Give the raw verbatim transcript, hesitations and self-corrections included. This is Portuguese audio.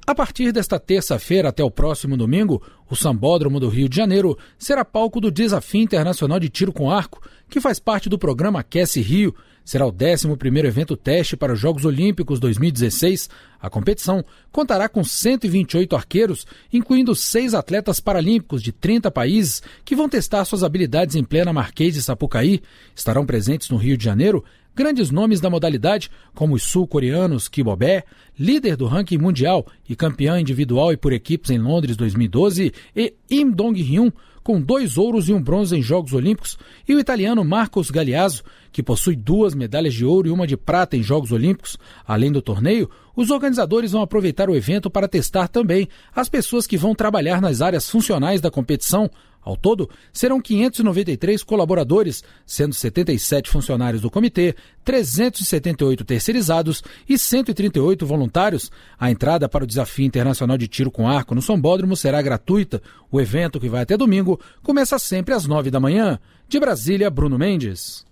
A partir desta terça-feira até o próximo domingo, o Sambódromo do Rio de Janeiro será palco do Desafio Internacional de Tiro com Arco, que faz parte do programa Aquece Rio. Será o décimo primeiro evento teste para os Jogos Olímpicos dois mil e dezesseis. A competição contará com cento e vinte e oito arqueiros, incluindo seis atletas paralímpicos de trinta países que vão testar suas habilidades em plena Marquês de Sapucaí. Estarão presentes no Rio de Janeiro grandes nomes da modalidade, como os sul-coreanos Ki Bo-bae, líder do ranking mundial e campeã individual e por equipes em Londres dois mil e doze, e Im Dong-hyun, com dois ouros e um bronze em Jogos Olímpicos, e o italiano Marcos Galeazzo, que possui duas medalhas de ouro e uma de prata em Jogos Olímpicos. Além do torneio, os organizadores vão aproveitar o evento para testar também as pessoas que vão trabalhar nas áreas funcionais da competição. Ao todo, serão quinhentos e noventa e três colaboradores, sendo setenta e sete funcionários do comitê, trezentos e setenta e oito terceirizados e cento e trinta e oito voluntários. A entrada para o Desafio Internacional de Tiro com Arco no Sambódromo será gratuita. O evento, que vai até domingo, começa sempre às nove da manhã. De Brasília, Bruno Mendes.